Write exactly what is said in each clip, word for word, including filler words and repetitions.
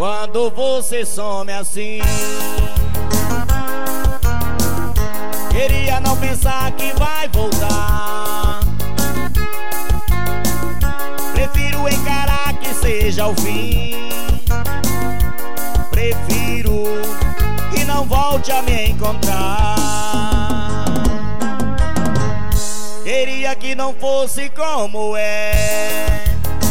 quando você some assim. Queria não pensar que vai voltar. Prefiro encarar que seja o fim. Prefiro que não volte a me encontrar. Queria que não fosse como é.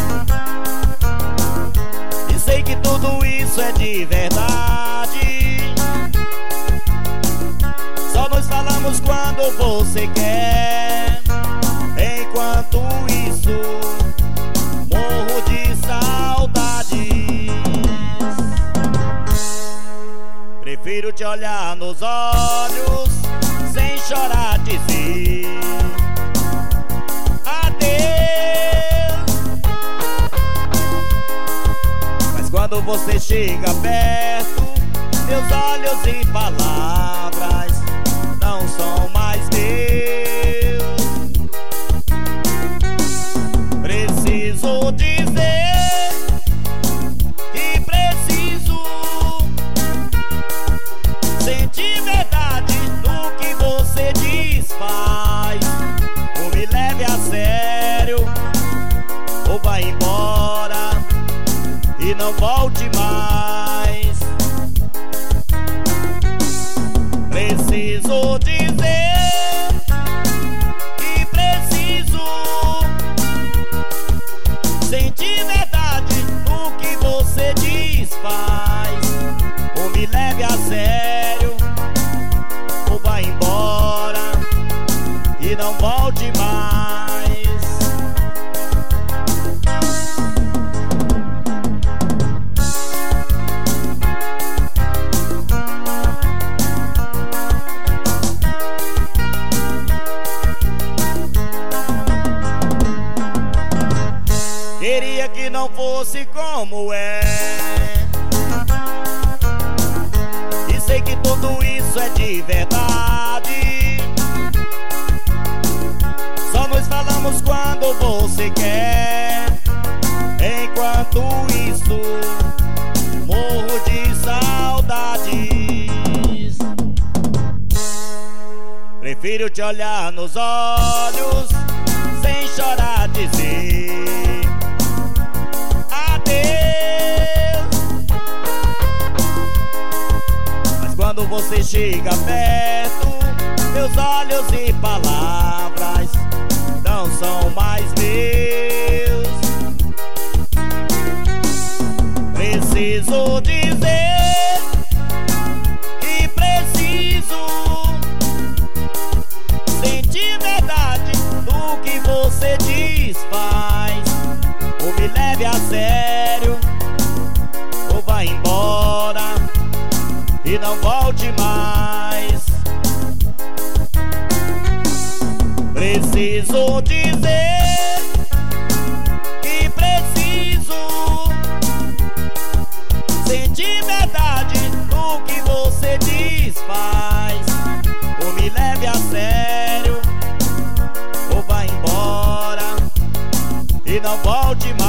E sei que tudo isso é de verdade. Só nos falamos quando você quer. Enquanto isso, morro de saudades. Prefiro te olhar nos olhos sem chorar, dizer adeus. Mas quando você chega perto, meus olhos e palavras não são mais meus. Preciso dizer que preciso sentir verdade no que você diz, faz. Ou me leve a sério, ou vai embora e não volte mais. Preciso dizer que preciso sentir verdade no que você diz, faz. Ou me leve a sério, ou vai embora e não volte mais. Queria que não fosse como é. E sei que tudo isso é de verdade. Só nos falamos quando você quer. Enquanto isso, morro de saudades. Prefiro te olhar nos olhos sem chorar, dizer adeus. Mas quando você chega perto, meus olhos e palavras não são mais meus. Preciso dizer que preciso sentir verdade no que você diz, faz. Ou me leve a sério, ou vai embora e não volte mais. Preciso dizer que preciso sentir verdade no que você diz, faz. Ou me leve a sério, ou vai embora e não volte mais.